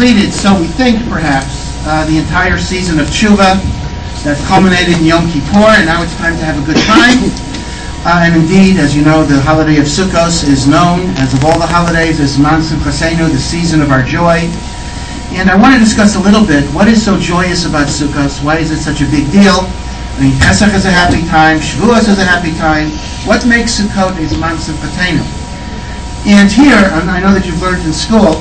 completed, so we think perhaps, the entire season of Tshuva that culminated in Yom Kippur, and now it's time to have a good time. And indeed, as you know, the holiday of Sukkot is known, as of all the holidays, as Zman Simchasenu, the season of our joy. And I want to discuss a little bit what is so joyous about Sukkot. Why is it such a big deal? I mean, Pesach is a happy time, Shavuos is a happy time. What makes Sukkot a Zman Simchasenu? And here, and I know that you've learned in school,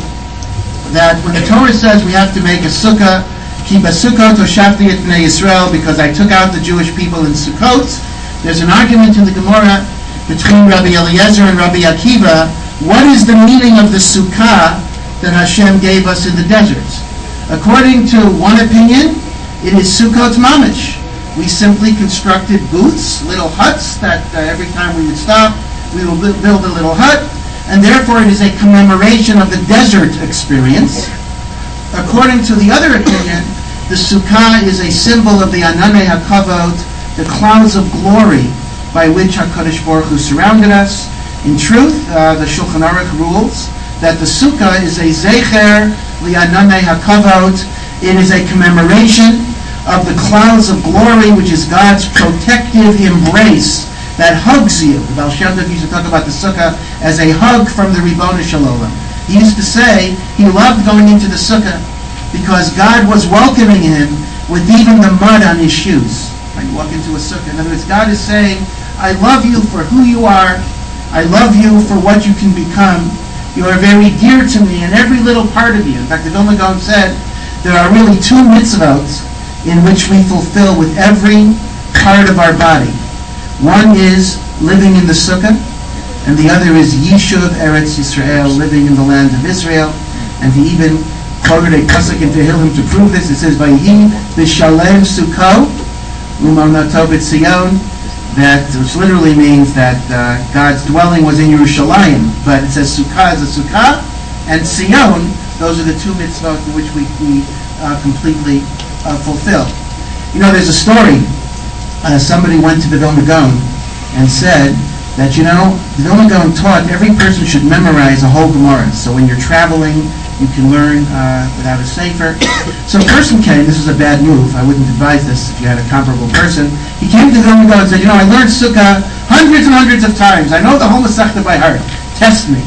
that when the Torah says we have to make a sukkah, ki basukot hoshafti et bnei Yisrael, because I took out the Jewish people in Sukkot, there's an argument in the Gemara between Rabbi Eliezer and Rabbi Akiva. What is the meaning of the sukkah that Hashem gave us in the deserts? According to one opinion, it is Sukkot Mamish. We simply constructed booths, little huts, that every time we would stop, we would build a little hut, and therefore it is a commemoration of the desert experience. According to the other opinion, the sukkah is a symbol of the Ananei HaKavod, the clouds of glory by which HaKadosh Baruch Hu surrounded us. In truth, the Shulchan Aruch rules that the sukkah is a zecher li'ananei HaKavod. It is a commemoration of the clouds of glory, which is God's protective embrace that hugs you. The Baal Shem Tov used to talk about the sukkah as a hug from the Ribbono Shel Olam. He used to say he loved going into the sukkah because God was welcoming him with even the mud on his shoes. When you walk into a sukkah, in other words, God is saying, I love you for who you are. I love you for what you can become. You are very dear to me in every little part of you. In fact, the Vilna Gaon said there are really two mitzvot in which we fulfill with every part of our body. One is living in the sukkah, and the other is Yishuv Eretz Yisrael, living in the land of Israel. And he even quoted a pasuk in Tehillim to prove this. It says, "Vayihi b'shalem sukkah u'malnato b'tzion," that which literally means that God's dwelling was in Yerushalayim, but it says sukkah is a sukkah, and Tzion, those are the two mitzvot in which we completely fulfill. You know, there's a story. Somebody went to the Vilna Gaon and said that, you know, the Vilna Gaon taught every person should memorize a whole Gemara. So when you're traveling, you can learn without a sefer. So a person came, this is a bad move, I wouldn't advise this if you had a comparable person. He came to the Vilna Gaon and said, you know, I learned Sukkah hundreds and hundreds of times. I know the whole Masechta by heart. Test me.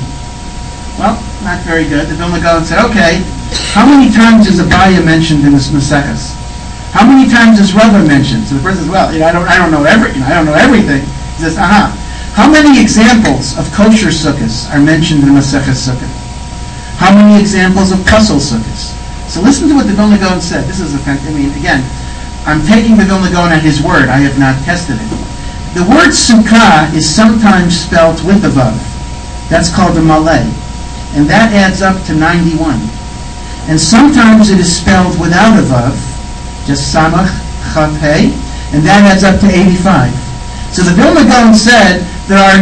Well, not very good. The Vilna Gaon said, okay, how many times is Abaya mentioned in this Maseches? How many times is Rava mentioned? So the person says, well, I don't know everything. He says, how many examples of kosher sukkahs are mentioned in Maseches Sukkah? How many examples of puzzle sukkahs? So listen to what the Vilna Gaon said. This is again, I'm taking the Vilna Gaon at his word. I have not tested it. The word sukkah is sometimes spelt with a vav. That's called a malay. And that adds up to 91. And sometimes it is spelled without a vav, just samach, chav, hey, and that adds up to 85. So the Vilna Gaon said there are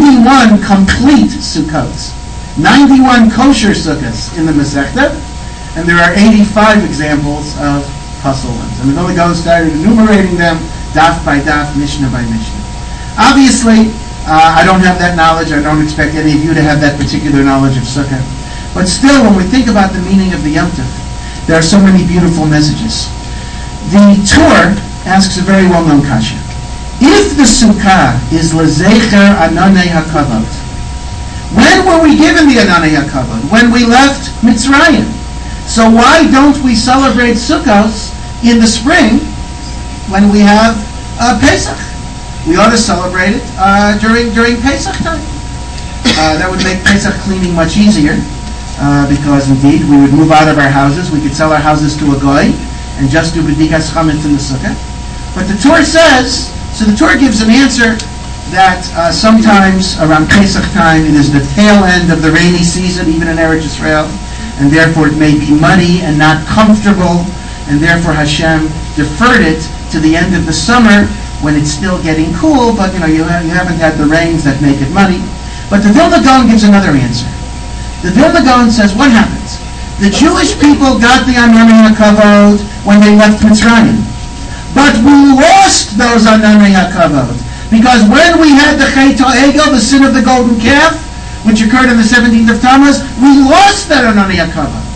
91 complete sukkahs, 91 kosher sukkahs in the Masechta, and there are 85 examples of puzzle ones. And the Vilna Gaon started enumerating them, daf by daf, mishnah by mishnah. Obviously, I don't have that knowledge. I don't expect any of you to have that particular knowledge of sukkah. But still, when we think about the meaning of the Yom Tov, there are so many beautiful messages. The Torah asks a very well-known kasha. If the sukkah is lezecher ananei hakavod, when were we given the ananei hakavod? When we left Mitzrayim. So why don't we celebrate Sukkot in the spring when we have Pesach? We ought to celebrate it during Pesach time. That would make Pesach cleaning much easier because indeed we would move out of our houses. We could sell our houses to a goy and just do b'dikas chametz in the sukkah. But the Torah says, so the Torah gives an answer that sometimes around Pesach time it is the tail end of the rainy season, even in Eretz Yisrael, and therefore it may be muddy and not comfortable, and therefore Hashem deferred it to the end of the summer when it's still getting cool, but you haven't had the rains that make it muddy. But the Vilna Gaon gives another answer. The Vilna Gaon says, what happens? The Jewish people got the Ananei HaKavod when they left Mitzrayim. But we lost those Ananei HaKavod. Because when we had the Chet HaEgel, the sin of the golden calf, which occurred on the 17th of Tammuz, we lost that Ananei HaKavod.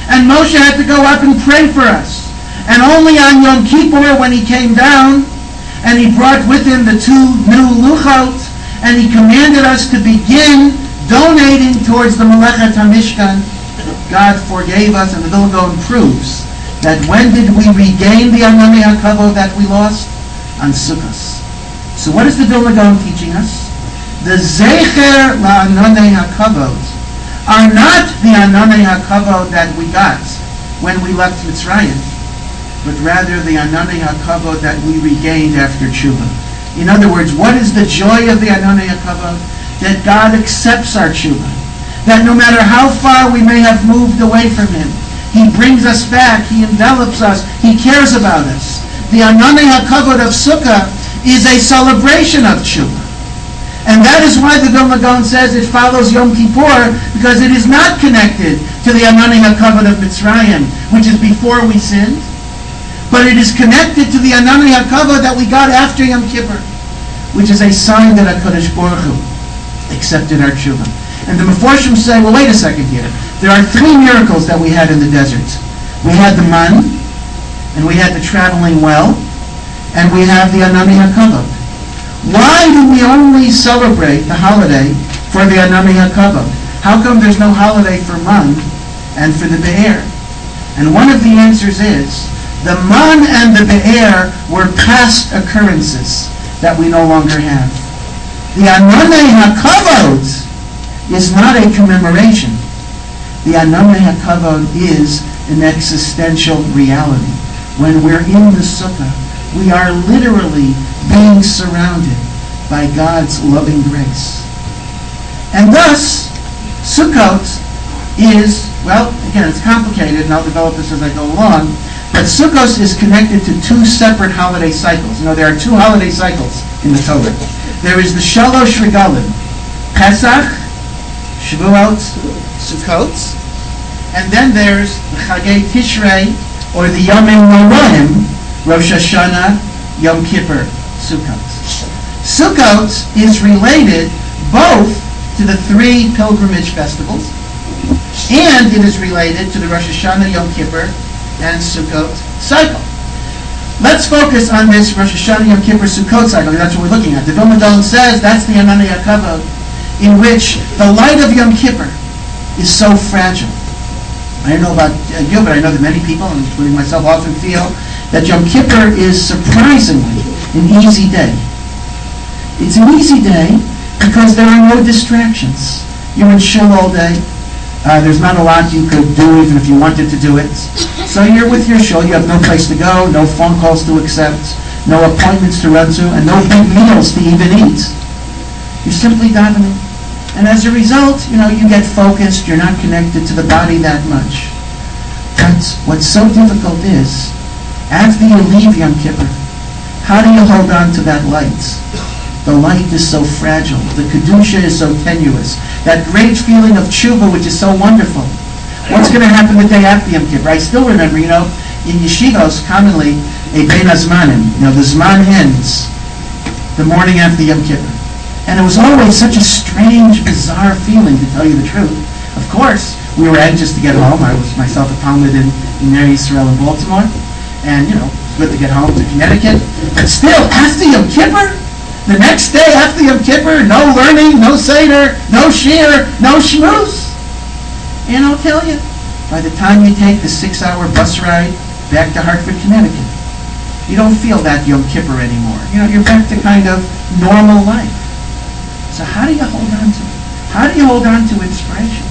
And Moshe had to go up and pray for us. And only on Yom Kippur, when he came down, and he brought with him the 2 new luchot, and he commanded us to begin donating towards the Melechet HaMishkan, God forgave us, and the Vilna Gaon proves that when did we regain the Ananei HaKavod that we lost? On Sukkot. So what is the Vilna Gaon teaching us? The Zecher LaAnanei HaKavod are not the Ananei HaKavod that we got when we left Mitzrayim, but rather the Ananei HaKavod that we regained after Tshuva. In other words, what is the joy of the Ananei HaKavod? That God accepts our Tshuva. That no matter how far we may have moved away from Him, He brings us back, He envelops us, He cares about us. The Ananei HaKavod of Sukkah is a celebration of Tshuva. And that is why the Vilna Gaon says it follows Yom Kippur, because it is not connected to the Ananei HaKavod of Mitzrayim, which is before we sinned, but it is connected to the Ananei HaKavod that we got after Yom Kippur, which is a sign that HaKadosh Baruch Hu accepted our Tshuva. And the Meforshim say, well, wait a second here. There are 3 miracles that we had in the desert. We had the man, and we had the traveling well, and we have the Ananei HaKavod. Why do we only celebrate the holiday for the Ananei HaKavod? How come there's no holiday for man and for the Be'er? And one of the answers is, the man and the Be'er were past occurrences that we no longer have. The Ananei HaKavod is not a commemoration. The Ananei HaKavod is an existential reality. When we're in the Sukkah, we are literally being surrounded by God's loving grace. And thus, Sukkot is, well, again, it's complicated, and I'll develop this as I go along, but Sukkot is connected to 2 separate holiday cycles. You know, there are 2 holiday cycles in the Torah. There is the Shalosh Regalim, Pesach, Shavuot, Sukkot, and then there's the Chagei Tishrei, or the Yomim Noraim, Rosh Hashanah, Yom Kippur, Sukkot. Sukkot is related both to the 3 pilgrimage festivals, and it is related to the Rosh Hashanah, Yom Kippur, and Sukkot cycle. Let's focus on this Rosh Hashanah, Yom Kippur, Sukkot cycle. That's what we're looking at. The Vilna Gaon says that's the Ananei HaKavod, in which the light of Yom Kippur is so fragile. I don't know about you, but I know that many people, including myself, often feel that Yom Kippur is surprisingly an easy day. It's an easy day because there are no distractions. You're in shul all day. There's not a lot you could do even if you wanted to do it. So you're with your shul. You have no place to go, no phone calls to accept, no appointments to run to, and no big meals to even eat. You're simply davening. And as a result, you get focused. You're not connected to the body that much. But what's so difficult is, after you leave Yom Kippur, how do you hold on to that light? The light is so fragile. The Kedusha is so tenuous. That great feeling of tshuva, which is so wonderful. What's going to happen the day after Yom Kippur? I still remember, in yeshivos, commonly, a Bein Hazmanim, the Zman ends the morning after Yom Kippur. And it was always such a strange, bizarre feeling, to tell you the truth. Of course, we were anxious to get home. I was myself a Talmud in Ner Yisrael in Baltimore. And, it's good to get home to Connecticut. But still, after Yom Kippur, the next day after Yom Kippur, no learning, no Seder, no Shir, no Shmuz. And I'll tell you, by the time you take the 6-hour bus ride back to Hartford, Connecticut, you don't feel that Yom Kippur anymore. You're back to kind of normal life. So how do you hold on to it? How do you hold on to inspiration?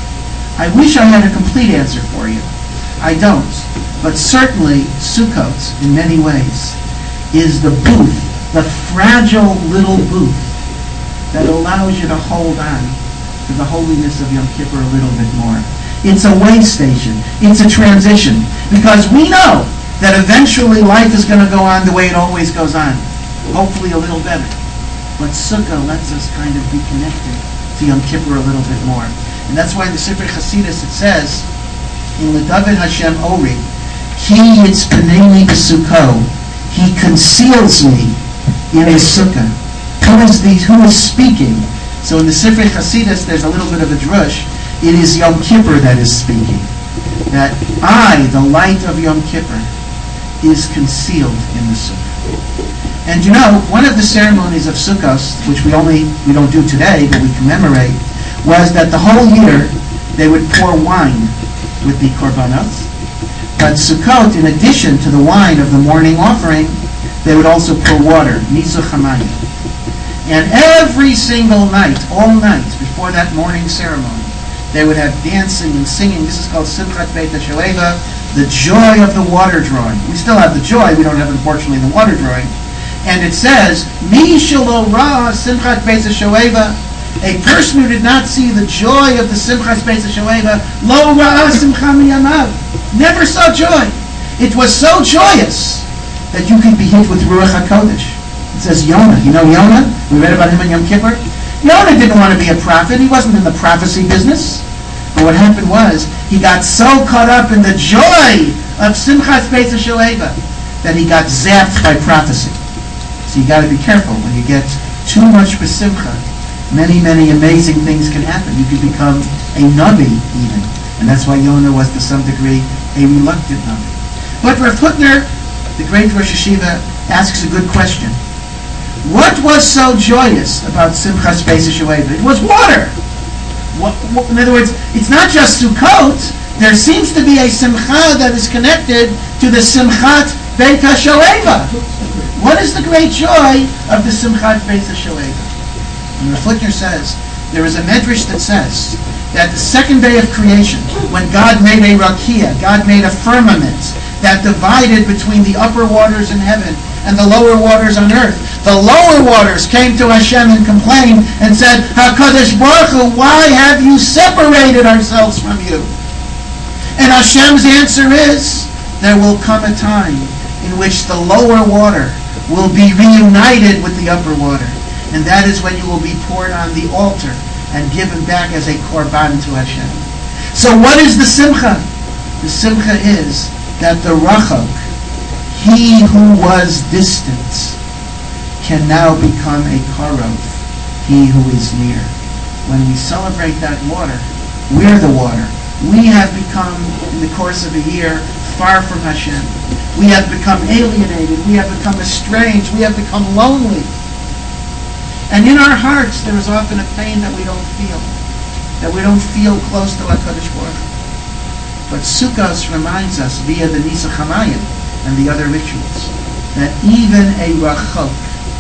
I wish I had a complete answer for you. I don't. But certainly, Sukkot, in many ways, is the booth, the fragile little booth that allows you to hold on to the holiness of Yom Kippur a little bit more. It's a way station. It's a transition. Because we know that eventually life is going to go on the way it always goes on. Hopefully a little better. But Sukkah lets us kind of be connected to Yom Kippur a little bit more. And that's why in the Sefer Chasidus it says, in L'David Hashem Ori, Ki yitzpaneni b'Sukkah, He conceals me in a Sukkah. Who is speaking? So in the Sefer Chasidus there's a little bit of a drush. It is Yom Kippur that is speaking. that the light of Yom Kippur, is concealed in the Sukkah. And you know, one of the ceremonies of Sukkot, which we don't do today, but we commemorate, was that the whole year they would pour wine with the korbanos. But Sukkot, in addition to the wine of the morning offering, they would also pour water, Nisuch HaMayim. And every single night, all night, before that morning ceremony, they would have dancing and singing. This is called Simchat Beit HaShoeva, the joy of the water drawing. We still have the joy, we don't have, unfortunately, the water drawing. And it says, Mi shelo ra Simchat Beit HaShoeva, a person who did not see the joy of the Simchat Beit HaShoeva, lo ra simcha miyamav, never saw joy. It was so joyous that you could be hit with Ruach HaKodesh. It says Yonah. You know Yonah? We read about him in Yom Kippur. Yonah didn't want to be a prophet. He wasn't in the prophecy business. But what happened was, he got so caught up in the joy of Simchat Beit HaShoeva that he got zapped by prophecy. So you got to be careful. When you get too much besimcha, many, many amazing things can happen. You could become a navi even. And that's why Yonah was, to some degree, a reluctant navi. But Rav Hutner, the great Rosh Hashiva, asks a good question. What was so joyous about Simchas Beit HaShoeva? It was water. In other words, it's not just Sukkot. There seems to be a simcha that is connected to the Simchat Beit HaShoeva. What is the great joy of the Simchat Beit HaShoeva? And Rav Hutner says, there is a medrash that says that the second day of creation, when God made a rakia, God made a firmament that divided between the upper waters in heaven and the lower waters on earth. The lower waters came to Hashem and complained and said, HaKadosh Baruch Hu, why have you separated ourselves from you? And Hashem's answer is, there will come a time in which the lower water will be reunited with the upper water. And that is when you will be poured on the altar and given back as a korban to Hashem. So what is the simcha? The simcha is that the rachok, he who was distant, can now become a karov, he who is near. When we celebrate that water, we're the water. We have become, in the course of a year, far from Hashem. We have become alienated. We have become estranged. We have become lonely. And in our hearts, there is often a pain that we don't feel. That we don't feel close to HaKadosh Baruch Hu. But Sukkot reminds us, via the Nisuch HaMayim and the other rituals, that even a rachok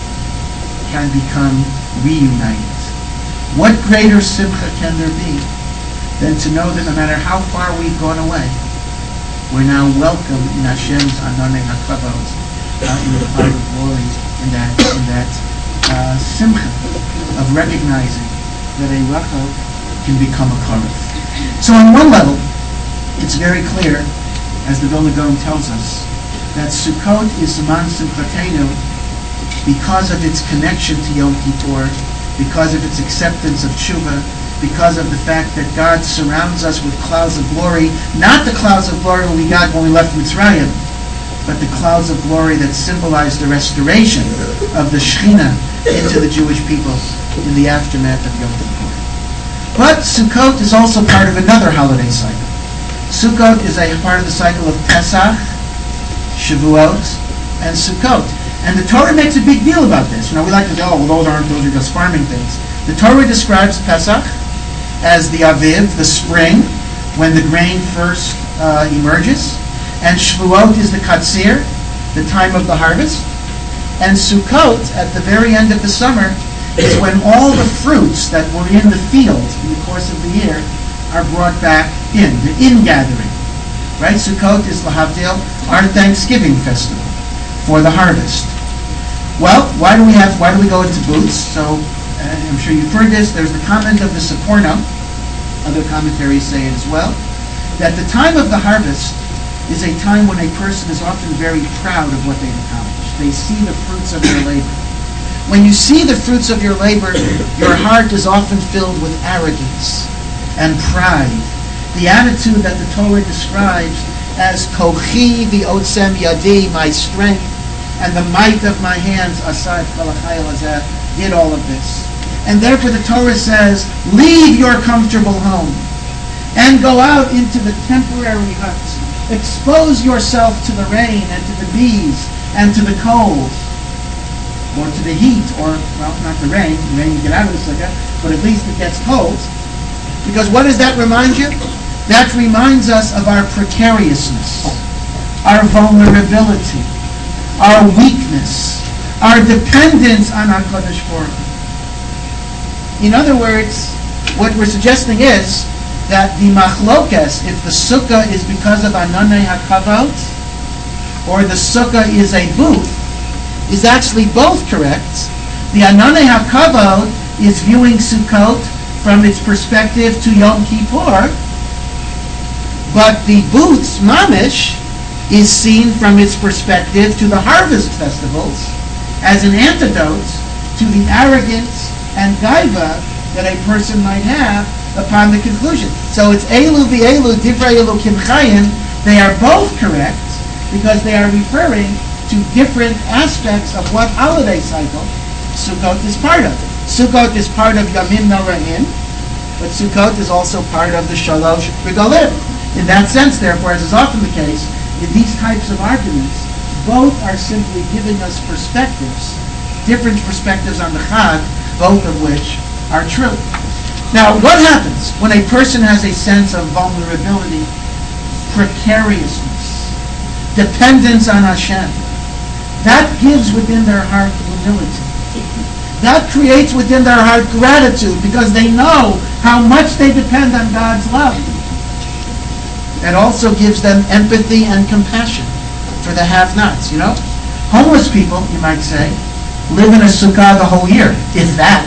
can become reunited. What greater simcha can there be than to know that no matter how far we've gone away, we're now welcome in Hashem's Ananei HaKavod, in the cloud of glory, in that simcha of recognizing that a rachok can become a karov. So on one level, it's very clear, as the Vilna Gaon tells us, that Sukkot is Zman Simchatenu because of its connection to Yom Kippur, because of its acceptance of tshuva, because of the fact that God surrounds us with clouds of glory, not the clouds of glory we got when we left Mitzrayim, but the clouds of glory that symbolize the restoration of the Shekhinah into the Jewish people in the aftermath of Yom Kippur. But Sukkot is also part of another holiday cycle. Sukkot is a part of the cycle of Pesach, Shavuot, and Sukkot. And the Torah makes a big deal about this. You know, we like to go, those are just farming things. The Torah describes Pesach as the Aviv, the spring, when the grain first emerges. And Shavuot is the Katzir, the time of the harvest. And Sukkot, at the very end of the summer, is when all the fruits that were in the field in the course of the year are brought back in, the in-gathering. Right? Sukkot is Lahavdil, our Thanksgiving festival for the harvest. Well, why do we go into booths? So, I'm sure you've heard this. There's the comment of the Seporno. Other commentaries say it as well. That the time of the harvest is a time when a person is often very proud of what they've accomplished. They see the fruits of their labor. When you see the fruits of your labor, your heart is often filled with arrogance and pride. The attitude that the Torah describes as kochi v'otzem yadi, my strength, and the might of my hands, asad kalachayil hazeh, did all of this. And therefore the Torah says, leave your comfortable home and go out into the temporary huts. Expose yourself to the rain and to the bees and to the cold, or to the heat, or, well, not the rain. The rain you get out of the sukkah, but at least it gets cold. Because what does that remind you? That reminds us of our precariousness, our vulnerability, our weakness, our dependence on HaKadosh Baruch Hu. In other words, what we're suggesting is that the machlokes, if the sukkah is because of Ananei HaKavod, or the sukkah is a booth, is actually both correct. The Ananei HaKavod is viewing Sukkot from its perspective to Yom Kippur, but the booth's mamish is seen from its perspective to the harvest festivals as an antidote to the arrogance and gaiva that a person might have upon the conclusion. So it's Elu v'Elu, Divrei Elokim Chayim. They are both correct because they are referring to different aspects of what holiday cycle Sukkot is part of. Sukkot is part of Yamim Noraim, but Sukkot is also part of the Shalosh Regalim. In that sense, therefore, as is often the case, in these types of arguments, both are simply giving us perspectives, different perspectives on the Chag, both of which are true. Now, what happens when a person has a sense of vulnerability, precariousness, dependence on Hashem? That gives within their heart humility. That creates within their heart gratitude because they know how much they depend on God's love. It also gives them empathy and compassion for the have-nots, Homeless people, you might say, live in a sukkah the whole year, if that.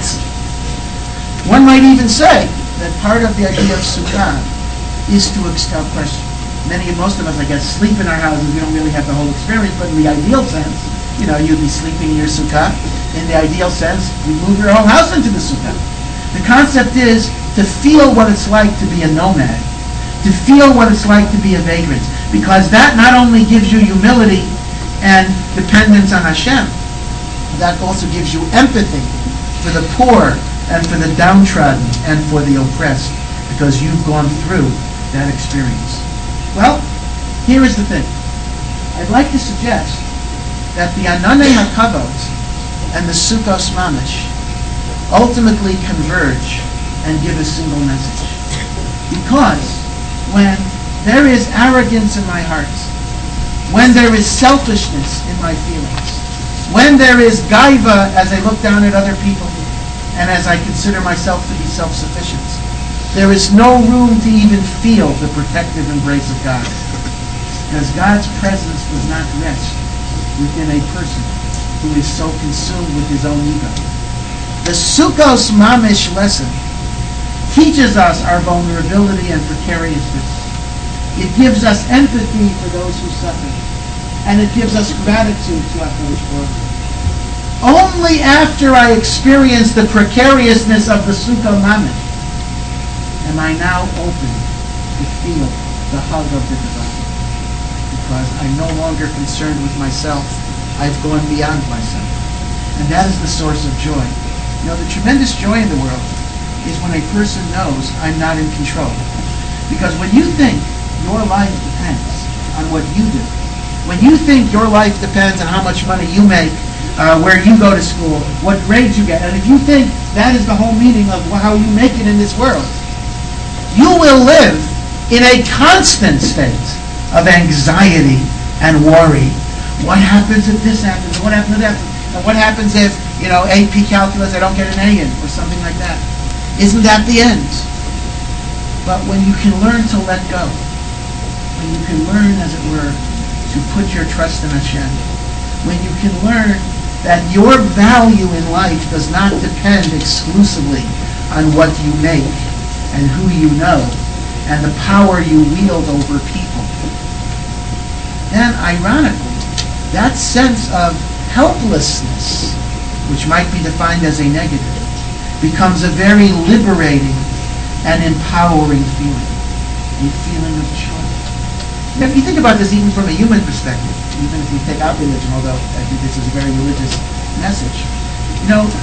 One might even say that part of the idea of sukkah is to extol question. Most of us, I guess, sleep in our houses. We don't really have the whole experience, but in the ideal sense, you'd be sleeping in your sukkah. In the ideal sense, you move your whole house into the sukkah. The concept is to feel what it's like to be a nomad, to feel what it's like to be a vagrant, because that not only gives you humility and dependence on Hashem, that also gives you empathy for the poor and for the downtrodden and for the oppressed, because you've gone through that experience. Well, here is the thing. I'd like to suggest that the Ananei HaKavod and the Sukkos Mamish ultimately converge and give a single message. Because when there is arrogance in my heart, when there is selfishness in my feelings, when there is gaiva as I look down at other people and as I consider myself to be self-sufficient, there is no room to even feel the protective embrace of God. Because God's presence does not rest within a person who is so consumed with his own ego. The Sukkos Mamish lesson teaches us our vulnerability and precariousness. It gives us empathy for those who suffer. And it gives us gratitude to HaKadosh Baruch Hu. Only after I experience the precariousness of the Sukkah Mamish am I now open to feel the hug of the divine. Because I'm no longer concerned with myself. I've gone beyond myself. And that is the source of joy. The tremendous joy in the world is when a person knows I'm not in control. Because when you think your life depends on what you do, when you think your life depends on how much money you make, where you go to school, what grades you get, and if you think that is the whole meaning of how you make it in this world, you will live in a constant state of anxiety and worry. What happens if this happens? What happens if that happens? And what happens if, AP calculus, I don't get an A in, or something like that? Isn't that the end? But when you can learn to let go, when you can learn, as it were, to put your trust in Hashem, when you can learn that your value in life does not depend exclusively on what you make and who you know and the power you wield over people, then ironically, that sense of helplessness, which might be defined as a negative, becomes a very liberating and empowering feeling, a feeling of joy. If you think about this even from a human perspective, even if we take out religion, although I think this is a very religious message,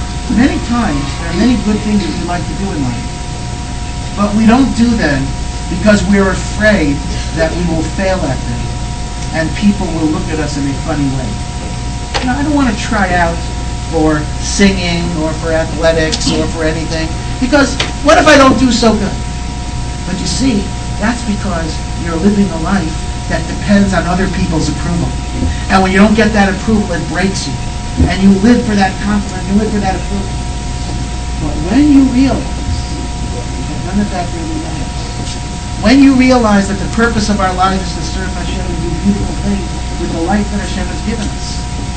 many times there are many good things that we like to do in life, but we don't do them because we're afraid that we will fail at them and people will look at us in a funny way. I don't want to try out for singing or for athletics or for anything, because what if I don't do so good? But you see, that's because you're living a life that depends on other people's approval. And when you don't get that approval, it breaks you. And you live for that compliment, you live for that approval. But when you realize that none of that really matters, when you realize that the purpose of our lives is to serve Hashem and do beautiful things with the life that Hashem has given us,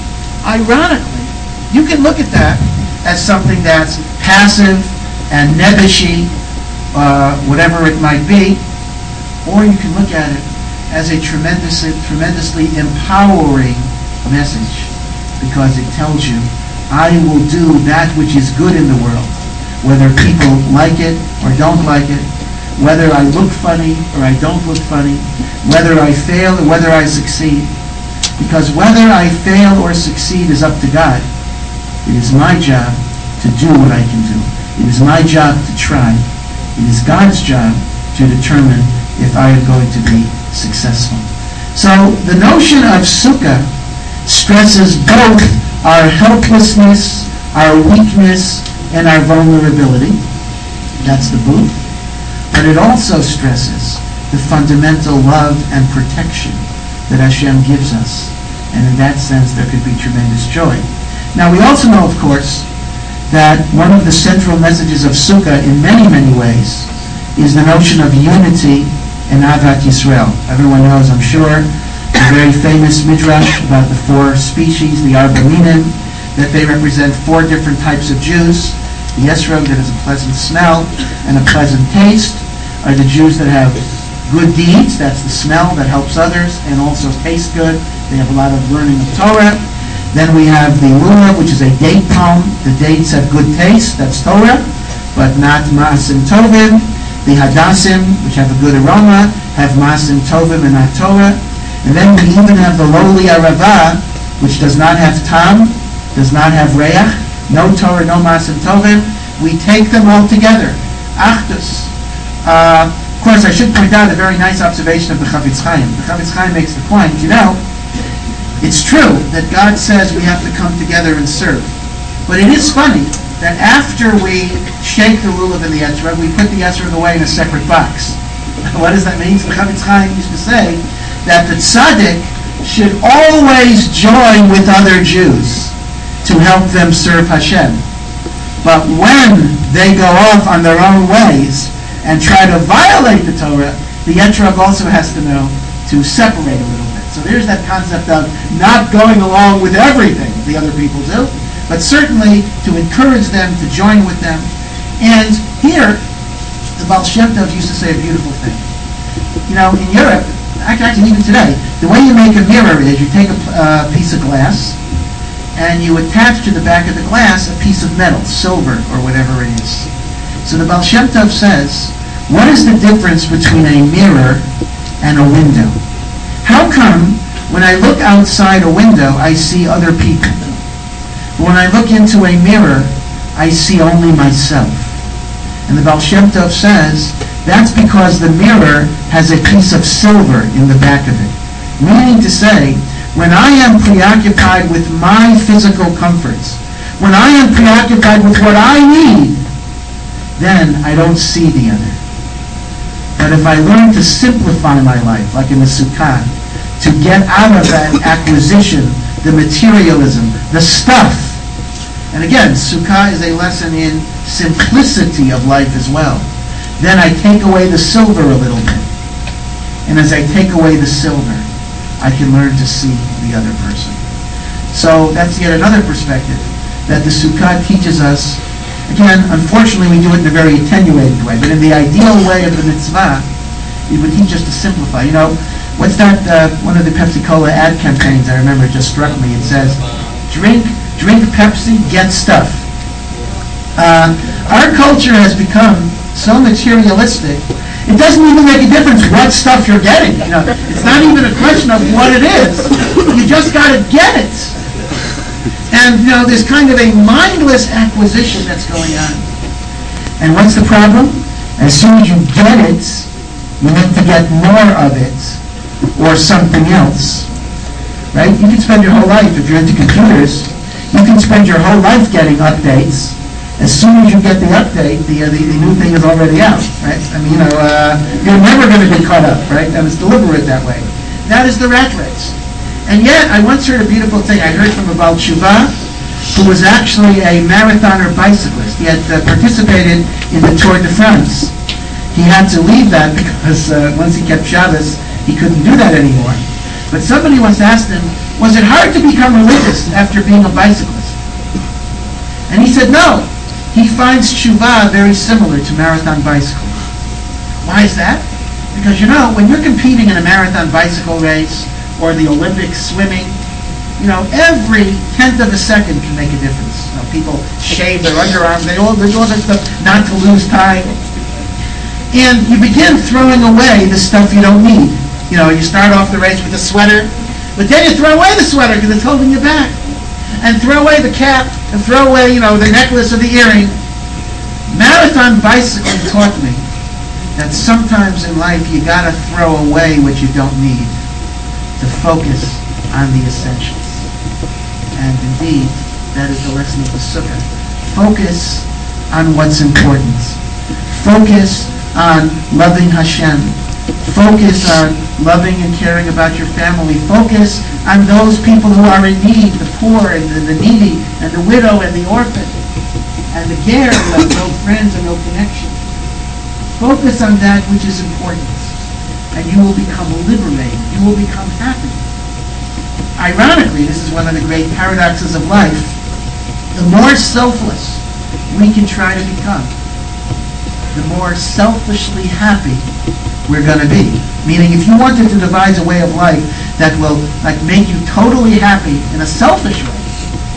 ironically, you can look at that as something that's passive and nebbishy, whatever it might be, or you can look at it as a tremendously empowering message, because it tells you, I will do that which is good in the world, whether people like it or don't like it, whether I look funny or I don't look funny, whether I fail or whether I succeed. Because whether I fail or succeed is up to God. It is my job to do what I can do. It is my job to try. It is God's job to determine if I am going to be successful. So the notion of Sukkah stresses both our helplessness, our weakness, and our vulnerability. That's the booth. But it also stresses the fundamental love and protection that Hashem gives us. And in that sense, there could be tremendous joy. Now, we also know, of course, that one of the central messages of Sukkah in many, many ways is the notion of unity in Ahavat Yisrael. Everyone knows, I'm sure, the very famous midrash about the 4 species, the Arba Minim, that they represent 4 different types of Jews. The Esrog, that has a pleasant smell and a pleasant taste, are the Jews that have good deeds, that's the smell that helps others, and also taste good. They have a lot of learning of Torah. Then we have the Lula, which is a date palm. The dates have good taste, that's Torah, but not Ma'asim Tovim. The Hadassim, which have a good aroma, have Ma'asim Tovim and not Torah. And then we even have the lowly Arava, which does not have Tam, does not have Reach, no Torah, no Ma'asim Tovim. We take them all together. Achdus. Of course, I should point out a very nice observation of the Chavetz Chaim. The Chavetz Chaim makes the point, it's true that God says we have to come together and serve. But it is funny that after we shake the lulav and the etrog, we put the etrog away in a separate box. What does that mean? So the Chavetz Chaim used to say that the tzaddik should always join with other Jews to help them serve Hashem. But when they go off on their own ways and try to violate the Torah, the etrog also has to know to separate a little bit. So there's that concept of not going along with everything the other people do, but certainly to encourage them, to join with them. And here, the Baal Shem Tov used to say a beautiful thing. In Europe, actually even today, the way you make a mirror is you take a piece of glass and you attach to the back of the glass a piece of metal, silver or whatever it is. So the Baal Shem Tov says, what is the difference between a mirror and a window? How come when I look outside a window, I see other people? But when I look into a mirror, I see only myself. And the Baal Shem Tov says, that's because the mirror has a piece of silver in the back of it. Meaning to say, when I am preoccupied with my physical comforts, when I am preoccupied with what I need, then I don't see the other. But if I learn to simplify my life, like in the Sukkah, to get out of that acquisition, the materialism, the stuff. And again, Sukkah is a lesson in simplicity of life as well. Then I take away the silver a little bit. And as I take away the silver, I can learn to see the other person. So that's yet another perspective that the Sukkah teaches us. Again, unfortunately, we do it in a very attenuated way, but in the ideal way of the mitzvah, it would teach us to simplify. What's that, one of the Pepsi-Cola ad campaigns, I remember, it just struck me. It says, drink Pepsi, get stuff. Our culture has become so materialistic, it doesn't even make a difference what stuff you're getting. It's not even a question of what it is. You just got to get it. And, there's kind of a mindless acquisition that's going on. And what's the problem? As soon as you get it, You need to get more of it or something else. Right? You can spend your whole life, if you're into computers, you can spend your whole life getting updates. As soon as you get the update, the new thing is already out, right? I mean, you're never going to be caught up, right? And it's deliberate that way. That is the rat race. And yet, I once heard a beautiful thing. I heard from a Baal Tshuva, who was actually a marathoner bicyclist. He had participated in the Tour de France. He had to leave that because once he kept Shabbos, he couldn't do that anymore. But somebody once asked him, was it hard to become religious after being a bicyclist? And he said, no. He finds tshuva very similar to marathon bicycling. Why is that? Because, you know, when you're competing in a marathon bicycle race or the Olympic swimming, you know, every tenth of a second can make a difference. You know, people shave their underarms, they do all that stuff not to lose time. And you begin throwing away the stuff you don't need. You know, you start off the race with a sweater, but then you throw away the sweater because it's holding you back. And throw away the cap, and throw away, you know, the necklace or the earring. Marathon bicycling taught me that sometimes in life you gotta throw away what you don't need to focus on the essentials. And indeed, that is the lesson of the Sukkah. Focus on what's important. Focus on loving Hashem. Focus on loving and caring about your family. Focus on those people who are in need, the poor and the needy, and the widow and the orphan, and the ger who have no friends and no connection. Focus on that which is important, and you will become liberated. You will become happy. Ironically, this is one of the great paradoxes of life. The more selfless we can try to become, the more selfishly happy we're going to be. Meaning, if you wanted to devise a way of life that will make you totally happy in a selfish way,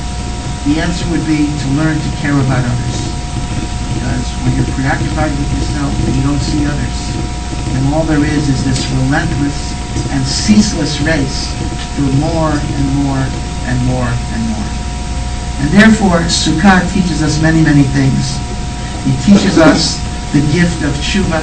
the answer would be to learn to care about others. Because when you're preoccupied with yourself and you don't see others, then all there is this relentless and ceaseless race through more and more and more and more. And therefore, Sukkot teaches us many, many things. It teaches us the gift of tshuva.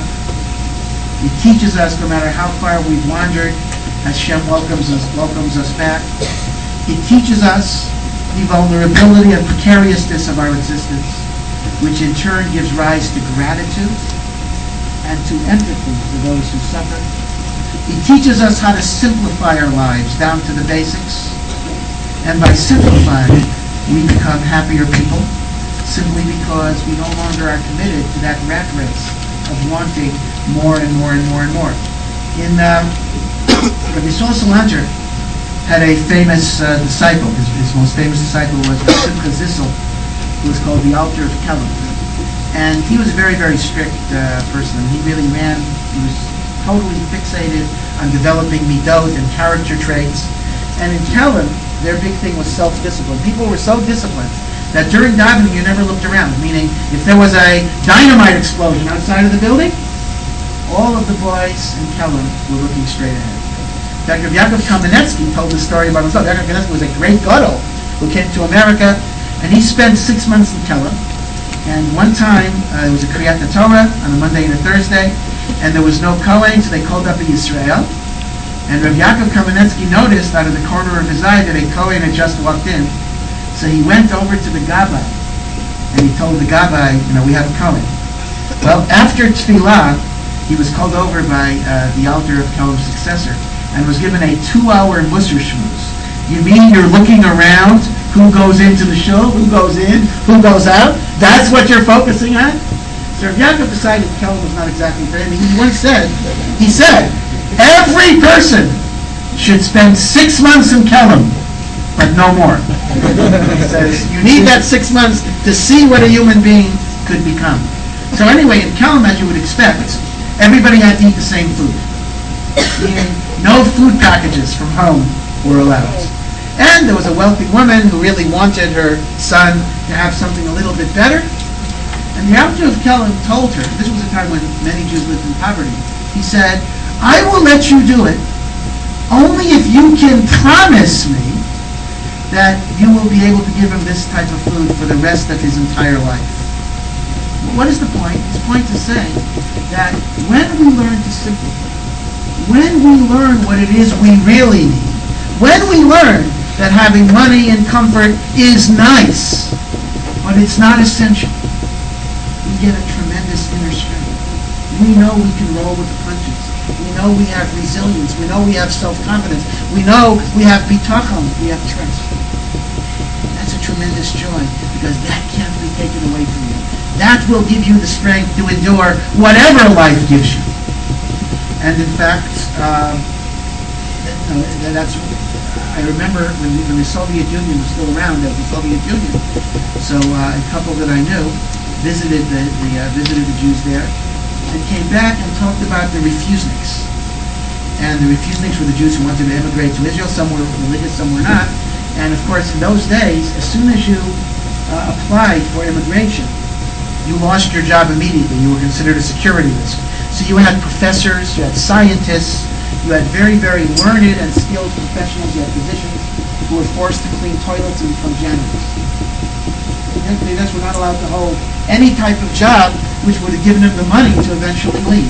It teaches us, no matter how far we've wandered, Hashem welcomes us back. It teaches us the vulnerability and precariousness of our existence, which in turn gives rise to gratitude and to empathy for those who suffer. It teaches us how to simplify our lives down to the basics. And by simplifying, we become happier people, simply because we no longer are committed to that rat race of wanting more and more and more and more. Rabbi Yisrael Salanter had a famous disciple. His most famous disciple was Simcha Zissel, who was called the Alter of Kelm. And he was a very, very strict person. He really he was totally fixated on developing midot and character traits. And in Kelm, their big thing was self-discipline. People were so disciplined that during davening you never looked around. Meaning, if there was a dynamite explosion outside of the building, all of the boys in Kelm were looking straight ahead. Dr. Yaakov Kamenetsky told the story about himself. Yaakov Kamenetsky was a great gadol who came to America, and he spent 6 months in Kelm. And one time, it was a Kriyat Torah on a Monday and a Thursday, and there was no Kohen, so they called up a Yisrael. And Rabbi Yaakov Kamenetsky noticed out of the corner of his eye that a Kohen had just walked in. So he went over to the Gabbai, and he told the Gabbai, we have a Kohen. Well, after Tefillah, he was called over by the Alter of Kelm's successor, and was given a 2-hour Musar Shmuz. You mean you're looking around who goes into the shul, who goes in, who goes out? That's what you're focusing on? So Rav Yaakov decided Kelm was not exactly for him. He once said, every person should spend 6 months in Kelm, but no more. He says, you need that 6 months to see what a human being could become. So anyway, in Kelm, as you would expect, everybody had to eat the same food. Meaning, no food packages from home were allowed. And there was a wealthy woman who really wanted her son to have something a little bit better. And the Alter of Kelm told her, this was a time when many Jews lived in poverty, he said, I will let you do it only if you can promise me that you will be able to give him this type of food for the rest of his entire life. What is the point? His point is saying that when we learn to simplify, when we learn what it is we really need, when we learn that having money and comfort is nice, but it's not essential, we get a tremendous inner strength. We know we can roll with the punches. We know we have resilience. We know we have self-confidence. We know we have bitachon. We have trust. That's a tremendous joy because that can't be taken away from you. That will give you the strength to endure whatever life gives you. And in fact, that's. I remember when the Soviet Union was still around as the Soviet Union. So a couple that I knew visited the Jews there and came back and talked about the refuseniks. And the refuseniks were the Jews who wanted to immigrate to Israel. Some were religious, some were not. And of course, in those days, as soon as you applied for immigration, you lost your job immediately. You were considered a security risk. So you had professors, you had scientists, you had very, very learned and skilled professionals, you had physicians who were forced to clean toilets and become janitors. They just were not allowed to hold any type of job which would have given them the money to eventually leave.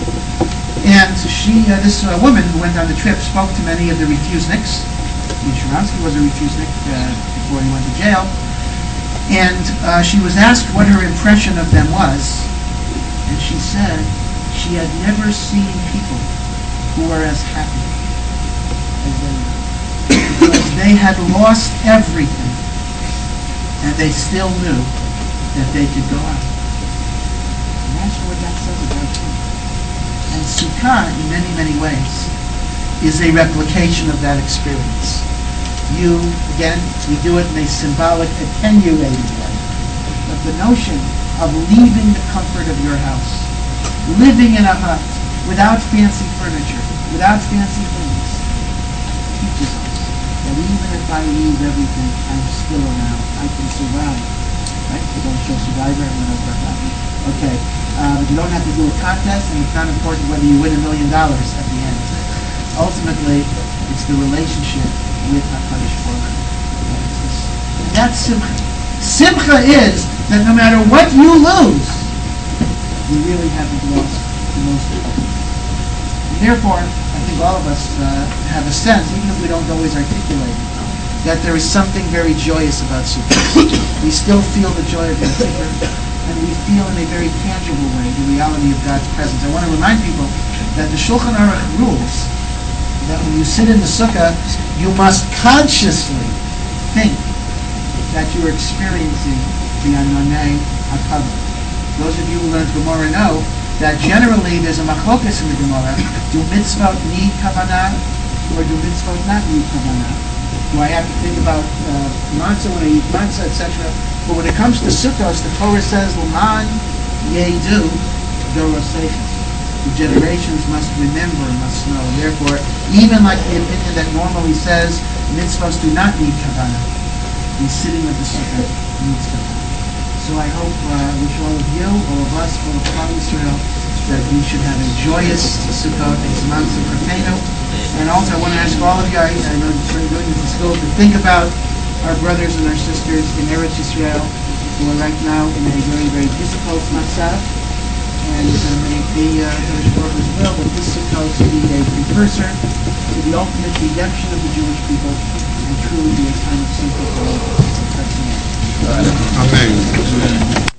And this woman who went on the trip spoke to many of the refuseniks. Sharansky was a refusenik before he went to jail. And she was asked what her impression of them was. And she said she had never seen people who were as happy as they were. Because they had lost everything. And they still knew that they could go out. And that's what that says about you. And Sukkah, in many, many ways, is a replication of that experience. You, again, we do it in a symbolic, attenuated way. But the notion of leaving the comfort of your house, living in a hut, without fancy furniture, without fancy things, teaches us that even if I leave everything, I'm still around. I can survive. Right? You don't show survivor, okay. But you don't have to do a contest, and it's not important whether you win $1 million at the end. Ultimately, it's the relationship with HaKadosh Baruch Hu. And that's Simcha. Simcha is that no matter what you lose, you really haven't lost the most important. And therefore, I think all of us have a sense, even if we don't always articulate it, that there is something very joyous about Sukkot. We still feel the joy of the Tzibur, and we feel in a very tangible way the reality of God's presence. I want to remind people that the Shulchan Aruch rules that when you sit in the sukkah, you must consciously think that you're experiencing the Anonei HaKavod. Those of you who learned Gemara know that generally there's a machlokas in the Gemara. Do mitzvot need kavanah, or do mitzvot not need kavanah? Do I have to think about matzah when I eat matzah, etc.? But when it comes to sukkahs, the Torah says, L'man yedu doroseichas. The generations must remember, must know. Therefore, even like the opinion that normally says mitzvahs do not need kavanah, the sitting of the sukkah needs kavanah. So I hope, wish all of you, all of us, all of Klal Yisrael, that we should have a joyous Sukkot, a Zman Sukkotenu. And also, I want to ask all of you, I know you're doing this in school, to think about our brothers and our sisters in Eretz Yisrael who are right now in a very, very difficult matzav. And may it be Kadosh Baruch Hu's will that this Sukkot be a precursor to the ultimate redemption of the Jewish people and truly be a time of simple growth. Amen.